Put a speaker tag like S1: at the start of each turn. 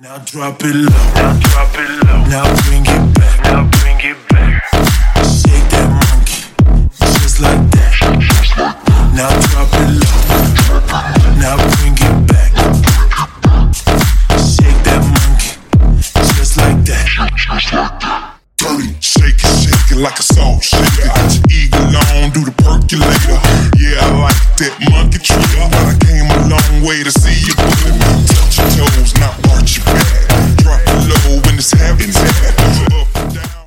S1: Now drop it low. Now drop it low. Now bring it back. Now bring it back. Shake that monkey, just like that. Now drop it low. Now bring it back. Shake that monkey, just like that.
S2: Dirty, shake it like a salt shaker. Eagle on, do the percolator. Yeah, I like that monkey trigger, but I came a long way to see you. Touch your toes, now